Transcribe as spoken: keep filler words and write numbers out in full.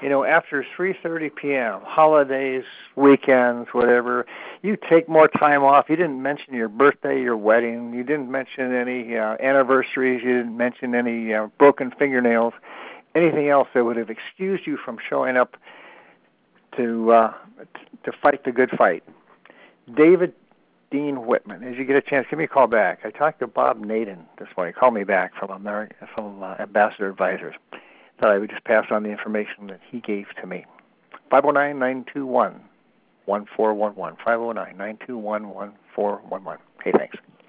You know, after three thirty p.m., holidays, weekends, whatever, you take more time off. You didn't mention your birthday, your wedding. You didn't mention any uh, anniversaries. You didn't mention any uh, broken fingernails, anything else that would have excused you from showing up to uh, to fight the good fight. David Dean Whitman, as you get a chance, give me a call back. I talked to Bob Naden this morning. Call me back from American, from uh, Ambassador Advisors. Thought I would just pass on the information that he gave to me. five oh nine, nine two one, one four one one. five oh nine, nine two one, one four one one. Hey, thanks.